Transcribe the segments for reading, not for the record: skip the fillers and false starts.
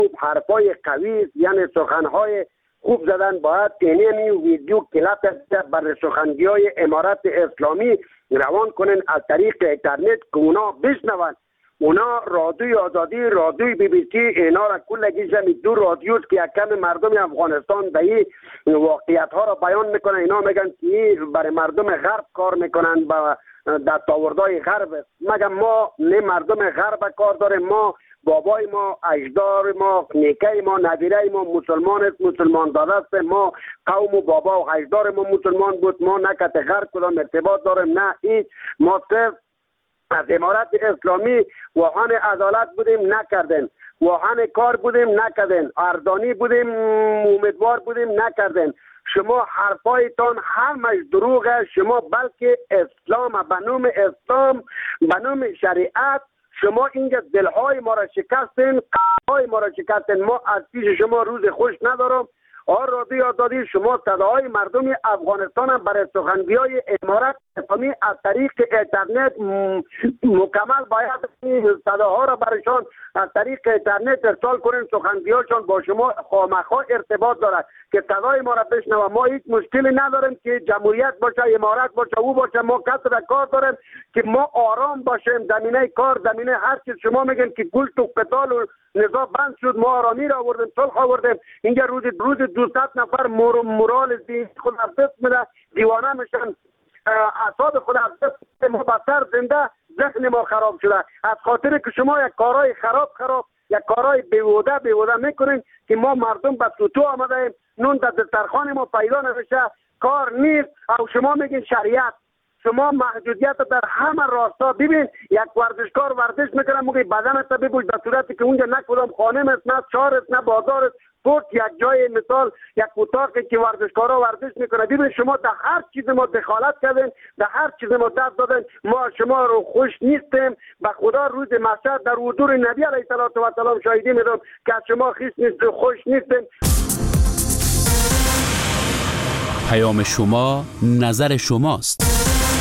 حرفای قوی، یعنی سخنهای خوب زدن. باید اینمی ویدیو کلیپ بر سخنگی‌های امارت اسلامی روان کنن از طریق اینترنت که اونا بشنون. اونا رادیوی آزادی، رادیوی بی بی سی، اینا را کلگی جمعی دو رادیوست که یک کم مردم افغانستان به این واقعیت ها را بیان میکنن. اینا میگن که برای مردم غرب کار میکنن، با دستاوردهای غرب. مگه ما نه مردم غرب کار داریم؟ ما بابای ما، اجدار ما، نیکه ما، نویره ما مسلمان داده است. ما قوم و بابا و اجدار ما مسلمان بود. ما نه کت غرب کدام ارتباط داریم، نه هیچ. ما صرف از امارت اسلامی واهن عدالت بودیم، نکردن. واهن کار بودیم، نکردن. اردانی بودیم، امیدوار بودیم، نکردن. شما حرفایتان همش دروغه. شما بلکه اسلام، به نام اسلام، به نام شریعت شما اینجا دلهای ما را شکستین، قلبهای ما را شکستین. ما از پیش شما روز خوش ندارم. رادیو آزادی، شما صداهای مردم افغانستان برای سخنگویای امارت اسلامی از طریق اینترنت مکمل باید صداها را برایشان از طریق اینترنت ارسال کنین. سخنگویاشان با شما خامخا ارتباط دارد که صدای ما را بشنوه. ما هیچ مشکلی نداریم که جمهوریت باشه، امارت باشه، او باشه. ما کسر کار داریم که ما آرام باشیم. زمینه کار، زمینه هر چیز شما میگن که گل تو قتال و نزاع بند شد، ما آرامی را آوردیم، صلح آوردیم. اینجا روز 200 نفر مورال خود از دست میده، دیوانه میشن، اعصاب خود از دست ما بسر زنده، ذهن ما خراب شده از خاطر که شما یک کارهای خراب یک کارهای بیهوده میکنین که ما مردم به سوتو آمده ایم. نون در دسترخوان ما پیدا نمیشه، کار نیست. او شما میگین شریعت. شما محدودیت در همه راستا. ببین یک ورزشکار ورزش میکنه، موقع بدنت ببوش در صورتی که اونجا نه کدام خانه است، نه شهر است، نه بازار است. فقط یک جای مثال یک اتاقی که ورزشکارا ورزش میکنه. ببین شما در هر چیز ما دخالت کردین، در هر چیز ما دست دادن. ما شما رو خوش نیستیم. به خدا روز محشر در حضور نبی علیه السلام شاهدی میدم که از شما خیس نیست، خوش نیستیم. پیام شما، نظر شماست.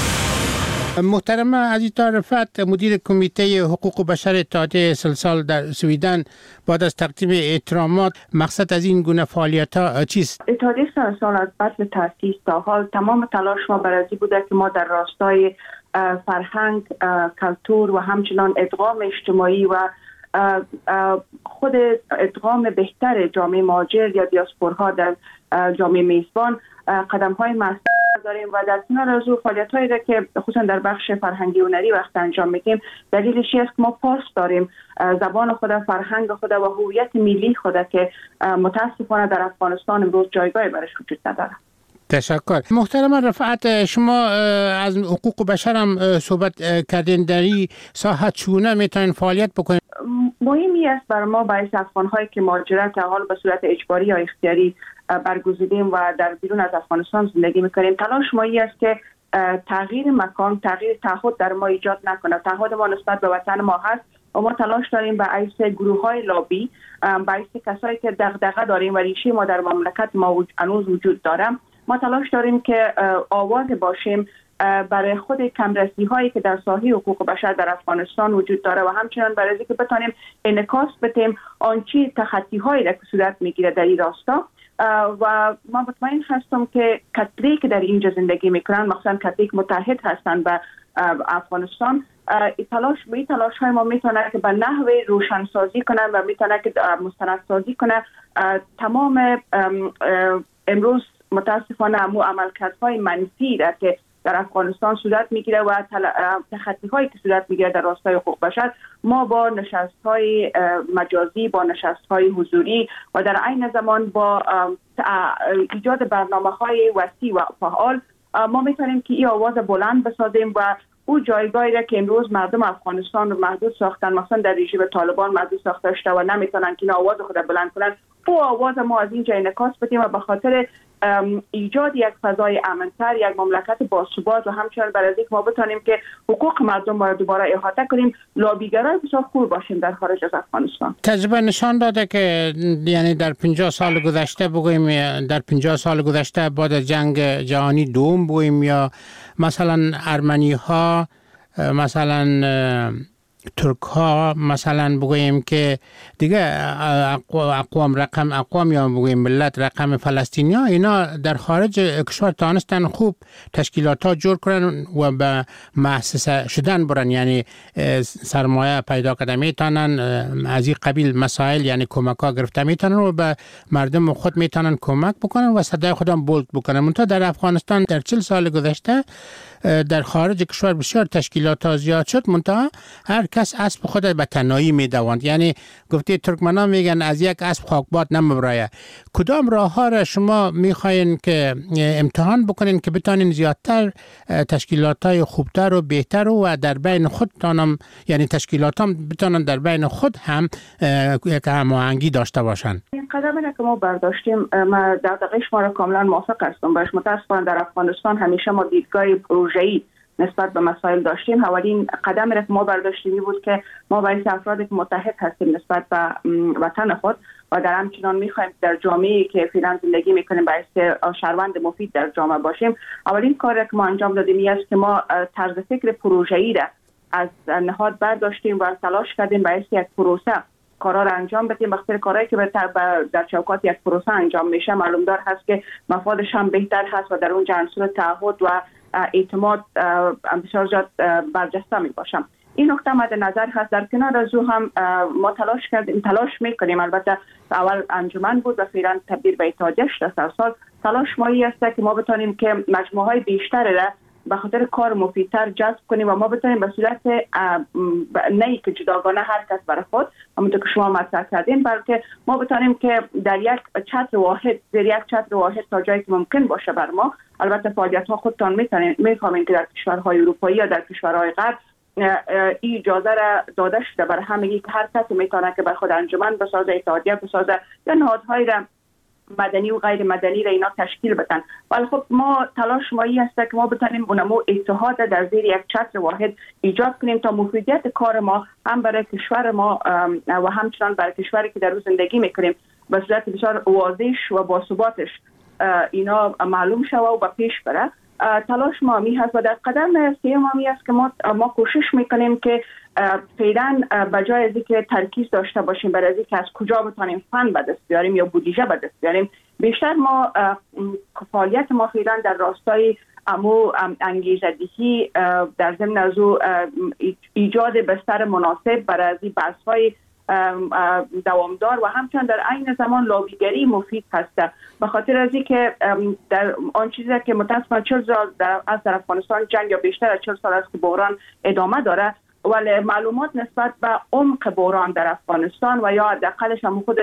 محترم عزیزا رفعت، مدیر کمیته حقوق بشر اتحادیه سلسال در سویدن، بعد از تقدیم احترامات، مقصد از این گونه فعالیت‌ها چیست؟ اتحادیه سلسال از بعد تأسیس تا حال تمام تلاش ما برای بوده که ما در راستای فرهنگ، کلتور و همچنان ادغام اجتماعی و خود ادغام بهتر جامعه مهاجر یا دیاسپورها در جامعه میزبان قدم‌های مؤثر داریم و در کنار از او فعالیت‌هایی را که خصوصا در بخش فرهنگی و هنری وقت انجام میدیم. دلیلش است که ما پاس داریم زبان خود، فرهنگ خود و هویت ملی خود که متاسفانه در افغانستان امروز جایگاهی برش وجود نداره. تشکر. محترم رفعت، شما از حقوق بشر هم صحبت کردین. در این ساحت چونه میتونین فعالیت بکنین؟ مهمی است برای ما باعث افغان‌هایی که مهاجرت حال به صورت اجباری یا اختیاری برگزیدیم و در بیرون از افغانستان زندگی میکنیم، تلاش ما است که تغییر مکان، تغییر تعهد در ما ایجاد نکنه. تعهد ما نسبت به وطن ما هست و ما تلاش داریم به عیس گروه‌های لابی، به عیس کسایی که دغدغه داریم و ریشه ما در مملکت ما هنوز وجود داره، ما تلاش داریم که آواز باشیم برای خود کمرسی هایی که در ساحه حقوق بشر در افغانستان وجود داره و همچنان برای اینکه بتونیم انعکاس بدیم آنچه تخطی هایی که صورت میگیره در این راستا. و ما مطمئن هستم که کتری که در اینجا زندگی میکنن، مثلا کتری که متحد هستن به افغانستان، تلاش های ما میتونه که به نحوه روشنسازی کنه و میتونه که مستندسازی کنه تمام امروز متاسفانه عملکردهای منفی را که در افغانستان صورت میگیره و تخطی هایی که صورت میگیره در راستای حقوق بشر. ما با نشست های مجازی، با نشست های حضوری و در عین زمان با ایجاد برنامه های وسیع و فعال ما میتونیم که این آواز بلند بسازیم و او جایگاهی را که امروز مردم افغانستان رو محدود ساختن، مثلا در رژیم طالبان محدود ساخته شده و نمیتونن که این آواز خود بلند کنن، او آواز ما از اینجا انعکاس بدیم و به خاطر ایجاد یک فضای امن‌تر، یک مملکت باثبات و همچنین برای اینکه ما بتونیم که حقوق مردم را دوباره احاطه کنیم، لابیگرای بسیار خوب باشیم در خارج از افغانستان. تجربه نشان داده که یعنی در 50 سال گذشته بگوییم، در 50 سال گذشته بعد از جنگ جهانی دوم بگوییم، یا مثلا ارمنی ها مثلا ترک ها مثلا بگوییم که دیگه اقوام یا بگوییم ملت رقم فلسطینی ها اینا در خارج کشور تانستن خوب تشکیلات ها جور کنن و به مؤسسه شدن برن، یعنی سرمایه پیدا کرده میتونن، از این قبیل مسائل یعنی کمک ها گرفته میتونن و به مردم خود میتونن کمک بکنن و صدای خودم بولد بکنن. منتها در افغانستان در 40 سال گذشته در خارج کشور بسیار تشکیلات ها زیاد شد، منتها هر کس اسب خود به تنهایی میدواند. یعنی گفته ترکمنان میگن از یک اسب خاکباد نمیبرایه. کدام راه ها را شما میخواین که امتحان بکنین که بتانین زیادتر تشکیلات های خوبتر و بهتر و در بین خودتانم، یعنی تشکیلات هم بتانن در بین خود هم یک هماهنگی داشته باشن؟ این قدمی که ما برداشتیم، ما در دقیق شما را کاملا موافق هستم باش. متاسفانه در افغانستان همیشه ما دیدگاه پروژه‌ای نسبت به مسائل داشتیم. اولین قدمی را که ما برداشتیم بود که ما باید افرادی که متحد هستیم نسبت به وطن خود و در همچنان میخوایم در جامعه‌ای که فعلا زندگی میکنیم باید شهروند مفید در جامعه باشیم. اولین کاری که ما انجام دادیم است که ما طرز فکر پروژه‌ای را از نهاد برداشتیم و تلاش کردیم باید یک پروسه کارا را انجام بدیم. وقتی کارهایی که در چوکات یک پروسه انجام میشه معلوم دار هست که مفادش هم بهتر هست و در اونجا عنصر تعهد و اعتماد بسیار زیاد برجسته می باشم. این نکته مد نظر هست. در کنار از او هم ما تلاش میکنیم. البته اول انجمن بود و فعلا تبدیل به اتحادیه شده. سال تلاش ما است که ما بتونیم که مجموعه های بیشتر را به خاطر کار مفیدتر جذب کنیم و ما بتونیم به صورت نه که جداگانه هر کس برای خود، همونطور که شما مطرح کردین، بلکه ما بتونیم که در یک چتر واحد، در یک چتر واحد تا جایی که ممکن باشه بر ما، البته فعالیت ها خودتان میفهمین که در کشورهای اروپایی یا در کشورهای غرب این اجازه را داده شده برای همگی که هر کسی میتونه که بر خود انجمن بسازه، اتحادیه بسازه یا نهادهای را مدنی و غیر مدنی را اینا تشکیل بدن. ولی خب ما تلاش ما این است که ما بتونیم اونمو اتحاد در زیر یک چتر واحد ایجاد کنیم تا مفیدیت کار ما هم برای کشور ما و همچنان برای کشوری که در روز زندگی میکنیم به صورت بسیار واضح و باثباتش اینا معلوم شوه و به پیش بره. تلاش ما می هست و در قدم سوم می است که ما کوشش میکنیم که فعلا بجای از اینکه ترکیز داشته باشیم بر اینکه از کجا بتونیم فن به دست بیاریم یا بودجه به دست بیاریم، بیشتر ما فعالیت ما فعلا در راستای انگیزه‌دهی در ضمن از ایجاد بستر مناسب برای این بحث‌های دوامدار و همچنان در عین زمان لابیگری مفید هست. به خاطر از اینکه در آن چیزی که متأسفانه 40 سال در افغانستان جنگ یا بیشتر از 40 سال است که بحران ادامه داره، ولی معلومات نسبت به عمق بحران در افغانستان و یا حداقلش هم خود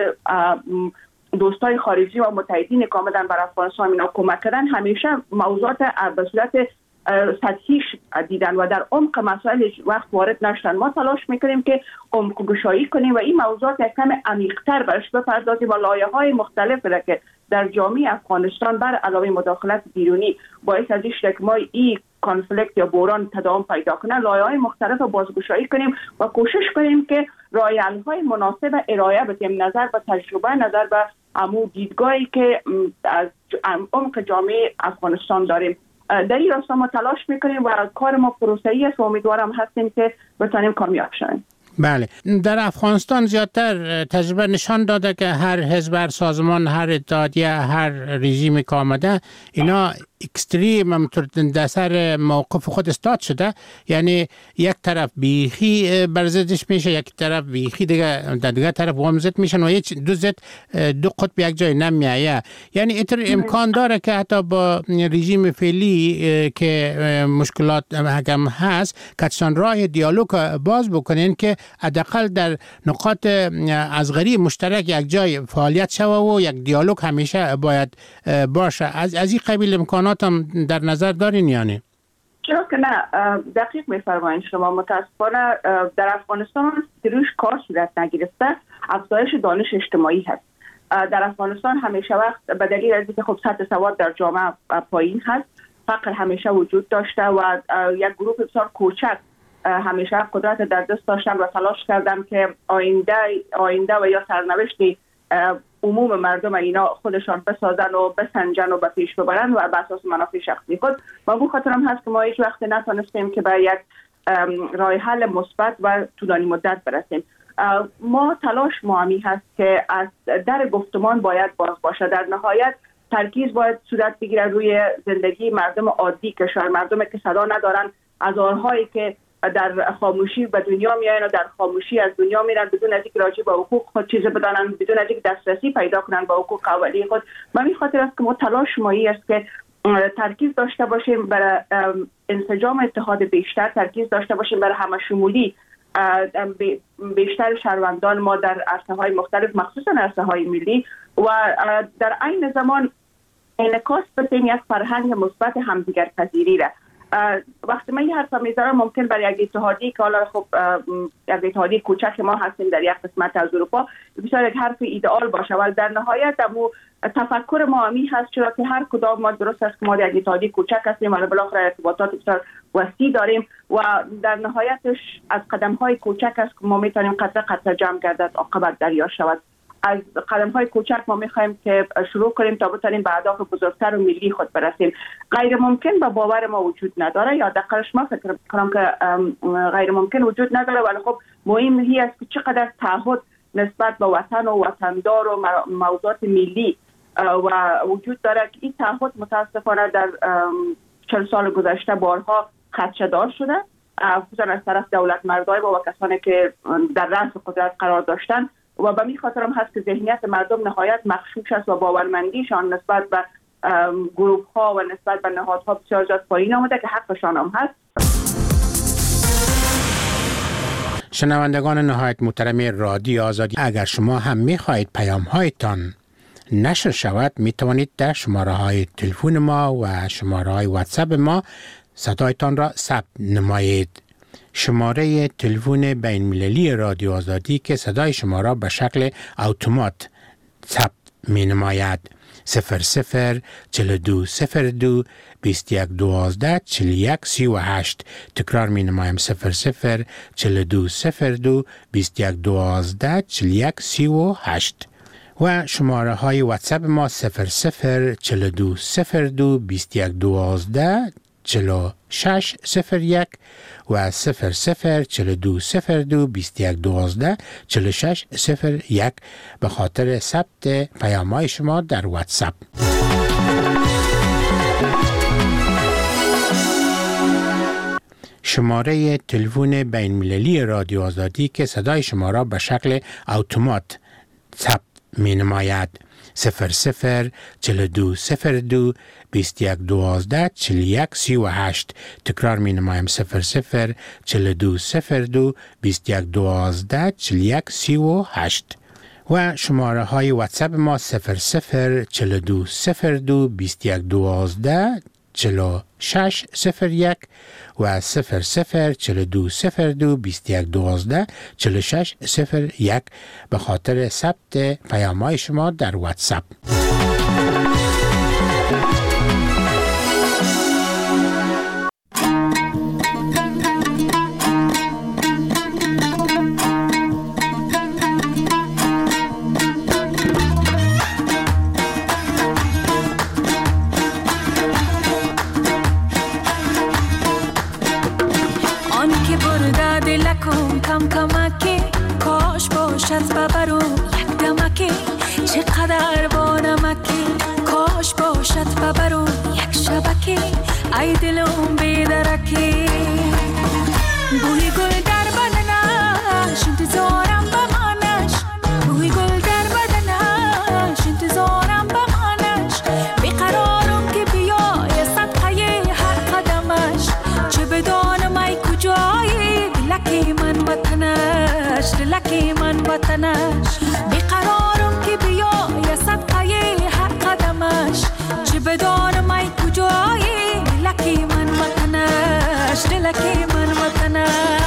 دوستای خارجی و متحدین که آمدن بر افغانستان اینا کمک کردن همیشه موضوعات به صورت سطحیش دیدن و در عمق مسائل وقت وارد نشدن. ما تلاش میکنیم که عمق گشایی کنیم و این موضوعات یک کم عمیق‌تر برش بپردازیم و لایه‌های مختلفی را که در جامعه افغانستان بر علاوه مداخلت بیرونی باعث از این که ما این کانفلیکت یا بحران تداوم پیدا کنه، لایه‌های مختلف بازگشایی کنیم و کوشش کنیم که راه حل‌های مناسب ارائه بدیم نظر به تجربه، نظر به عمو دیدگاهی که از عمق جامعه افغانستان داریم. در این راستا ما تلاش میکنیم و کار ما پروسه‌ای است و امیدوارم هستیم که بتونیم کامیاب شویم. بله، در افغانستان زیادتر تجربه نشان داده که هر حزب، هر سازمان، هر اتحادیه، هر رژیمی که آمده اینا اکستریم در سر موقف خود استاد شده، یعنی یک طرف بیخی برزدش میشه، یک طرف بیخی دیگه طرف وامزد میشن و دو قطب یک جای نمیایه. یعنی اینطور امکان داره که حتی با رژیم فعلی که مشکلات هم هست کتشان راه دیالوگ باز بکنین که حداقل در نقاط اصغری مشترک یک جای فعالیت شوه و یک دیالوگ همیشه باید باشه. از این قبیل امکانات هم در نظر دارین یعنی؟ چرا که نه، دقیق میفرمایید شما. متاسفانه در افغانستان روش کار صورت نگرفته، افزایش دانش اجتماعی هست. در افغانستان همیشه وقت به دلیل از اینکه خب سطح سواد در جامعه پایین هست، فقر همیشه وجود داشته و یک گروه بسیار کوچک همیشه قدرت در دست داشتن و تلاش کردم که آینده و یا سرنوشت عموم مردم اینا خودشان بسازن و بسنجن و به پیش ببرن و بر اساس منافع شخصی خود. و بو خاطر هم هست که ما هیچ وقت نتونستیم که به یک راه حل مثبت و طولانی مدت برسیم. ما تلاش ما همی هست که از در گفتمان باید باز باشه. در نهایت ترکیز باید صورت بگیره روی زندگی مردم عادی کشور، مردمی که صدا ندارن، هزارهایی که در خاموشی به دنیا میاین و در خاموشی از دنیا میرن بدون از اینکه راجع به حقوق خود چیز بدانن، بدون از اینکه دسترسی پیدا کنن به حقوق اولیه خود. به این خاطر است که ما تلاش مایی است که ترکیز داشته باشیم برای انسجام اتحاد بیشتر، ترکیز داشته باشیم برای همشمولی بیشتر شهروندان ما در عرصه‌های مختلف، مخصوصا عرصه‌های ملی، و در عین زمان انعکاس بدیم یک فرهنگ مثبت همدیگر پذیری را. وقتی من یه حرف میذارم ممکن برای یک اتحادی که حالا خب یک اتحادی کوچک ما هستیم در یک قسمت از اروپا بسیار یک حرف ایدئال باشه، ولی در نهایت امو تفکر ما همی هست، چرا که هر کدام ما درست است که ما در یک اتحادی کوچک هستیم ولی بالاخره ارتباطات بسیار وسیع داریم و در نهایتش از قدم‌های کوچک است که ما میتونیم قطره قطره جمع گردد عاقبت دریا شود. از قدم‌های کوچک ما می‌خوایم که شروع کنیم تا بتونیم به اهداف بزرگتر و ملی خود برسیم. غیر ممکن به باور ما وجود نداره، یا دقیقاً ما فکر می‌کنم که غیر ممکن وجود نداره، ولی خب مهم هی است که چقدر تعهد نسبت به وطن و وطندار و موضوعات ملی و وجود داره که این تعهد متاسفانه در 40 سال گذشته بارها خدشه‌دار شده، خصوصا از طرف دولت مردای و کسانی که در رأس قدرت قرار داشتن، و به این خاطر هم هست که ذهنیت مردم نهایت مغشوش است و باورمندیشان نسبت به گروه ها و نسبت به نهادها بسیار زیاد پایین آمده که حقشان هم هست. شنوندگان نهایت محترم رادیو آزادی، اگر شما هم می‌خواهید پیام‌هایتان نشر شود می‌توانید در شماره‌های تلفن ما و شماره‌های واتساپ ما صدایتان را ثبت نمایید. شماره تلفن بین المللی رادیو آزادی که صدای شما را به شکل اتومات ثبت می نماید 00 42 02 21 12 41 38. تکرار می نمایم 00 42 02 21 12 41 38 و شماره های واتساپ ما 00 42 02 21 12 4601 و 00 42 02 21 12 4601 به خاطر ثبت پیام‌های شما در واتساپ. شماره تلفن بین المللی رادیو آزادی که صدای شما را به شکل اتومات ثبت می نماید 00 42 02 21 12 41 38. تکرار می نمایم 00 42 02 21 12 41 38 و شماره های واتساپ ما 00 42 02 21 12 4601 و 00 42 02 21 12 4601 به خاطر ثبت پیام‌های شما در واتساپ. چقدر با نمکی کاش باشد ببرو یک شبکی ای دلم بیدرکی بوی گل در بدنش انتظارم بمانش بوی گل در بدنش انتظارم بمانش بیقرارم که بیای صدقه هر قدمش چه بدانم ای کجایی دلکی من وطنش دلکی من وطنش بیقرارم که بیای صدقه هر قدمش چه بدانم ای کجایی دلکی من وطنش دلکی من وطنش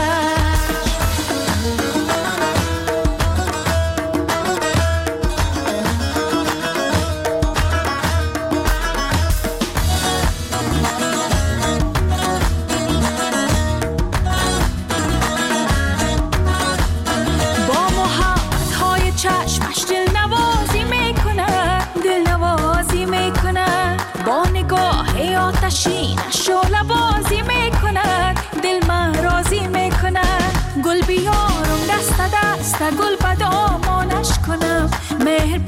آتشین شعله بازی میکند دل من راضی گل بدامانش کنم، مهر